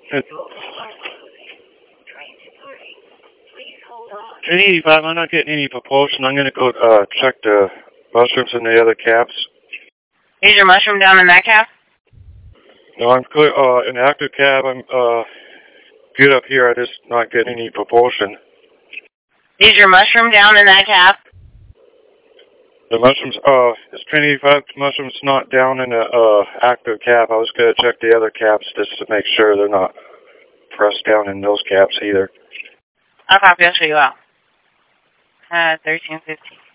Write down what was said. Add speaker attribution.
Speaker 1: $385, I'm not getting any propulsion. I'm going to go check the mushrooms in the other caps.
Speaker 2: Is your mushroom down in that cap?
Speaker 1: No, I'm clear, in the active cab. I'm good up here. I just not getting any propulsion.
Speaker 2: Is your mushroom down in that cap?
Speaker 1: The mushrooms, it's Trinity 5 mushrooms not down in the active cap. I was going to check the other caps just to make sure they're not pressed down in those caps either.
Speaker 2: I'll copy. I'll show you out. 1350.